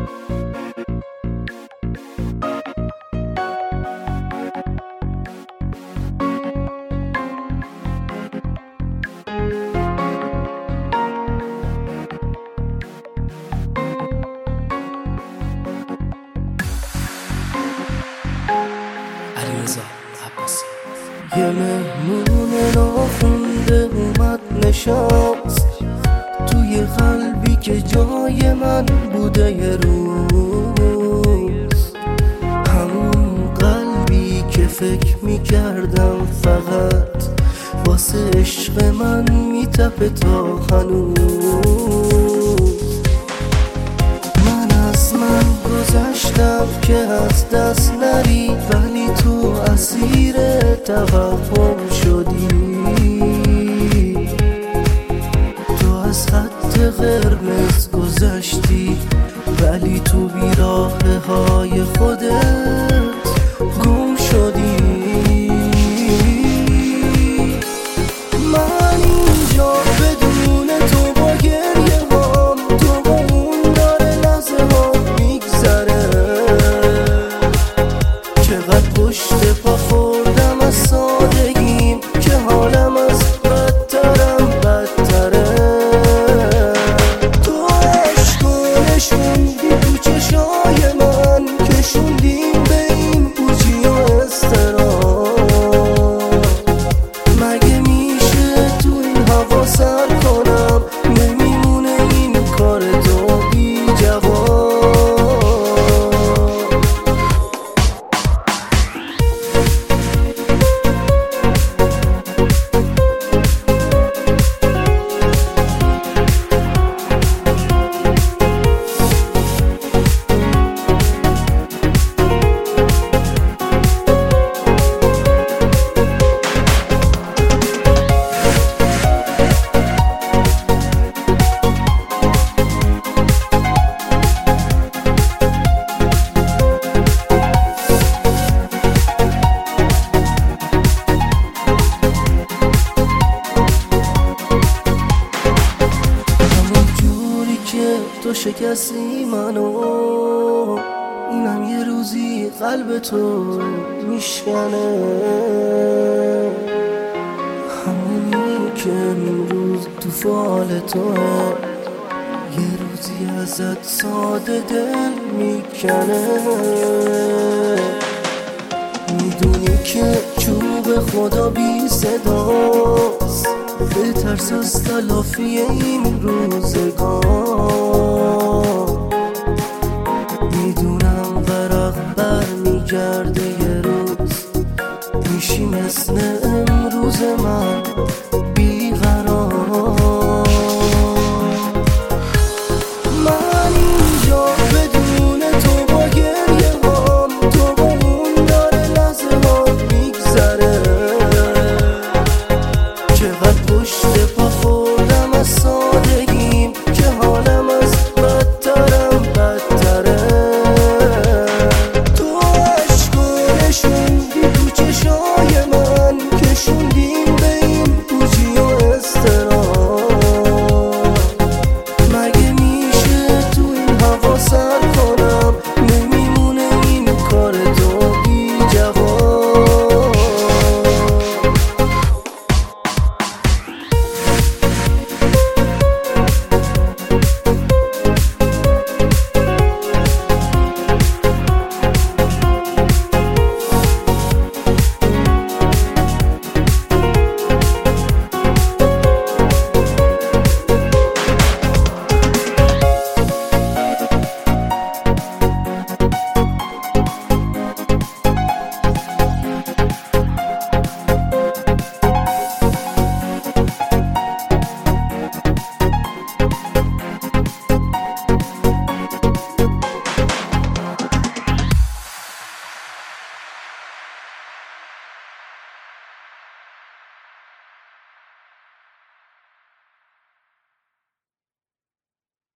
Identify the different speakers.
Speaker 1: یه مهمون ناخونده اومد نشست توی قلبی که جای من بوده یه روز، همون قلبی که فکر میکردم فقط واسه عشق من میتپه تا هنوز. من گذشتم که از دست نری، ولی تو اسیر توهم شدی. تو از خط قرمز گذشتی، ولی تو بیراهه های خودت گم شدی. من اینجا بدون تو با گریه هام، تو با اون داره لحظه ها میگذره. چقدر پشت پا خوردم از سادگیم که حالم از بدترم بدتره. تو عشق نشوندی تو چشای من، کشوندیم به این پوچی و اضطراب. مگه میشه تو این هوا سر کنم؟ نمیمونه این کار تو بی جواب. تو شکستی منو، اینم یه روزی قلب تو میشکنه. همونی که امروز تو فال توه، یه روزی ازت ساده دل میکنه. میدونی که چوب خدا بی صداست، بترس از تلافی این روزگار.